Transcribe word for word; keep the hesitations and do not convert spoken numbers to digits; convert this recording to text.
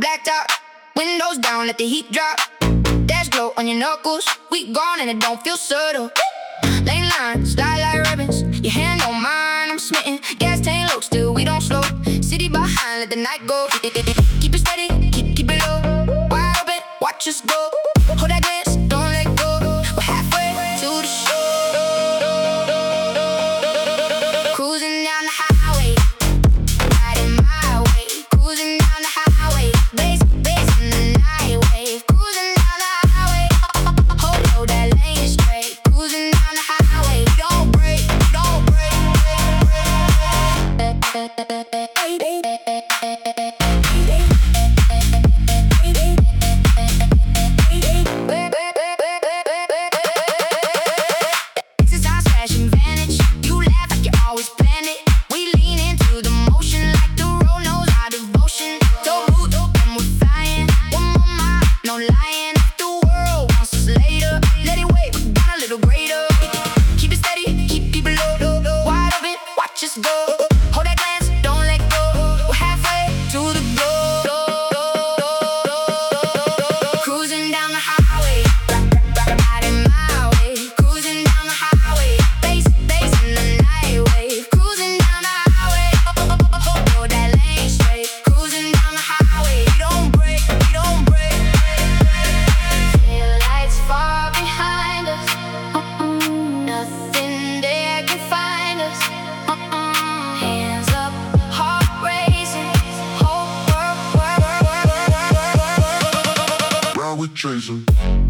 blacked out, windows down, let the heat drop. Dash glow on your knuckles, we gone and it don't feel subtle. Lane lines, slide like ribbons, your hand on mine, I'm smitten. Gas tank low, still we don't slow. City behind, let the night go. Keep it steady, keep, keep it low. Wide open, watch us go. Hold that glance, don't let go. We're halfway to the show. Cruising down the highway, riding my way. Cruising down the highway, bass, bass in the night wave. Cruising down the highway, hold, hold that lane straight. Cruising down the highway, we don't break, we don't break, break, break. Just go, hold that glance, don't let go. We're halfway to the goal. Cruising down the highway, riding my way. Cruising down the highway, bass, bass in the night wave. Cruising down the highway, hold that lane straight. Cruising down the highway, we don't break, we don't break. Tail lights far behind us, nothing there can find us. Hands up, heart racing, whole world, world, world, world, world, world, world. While we're chasing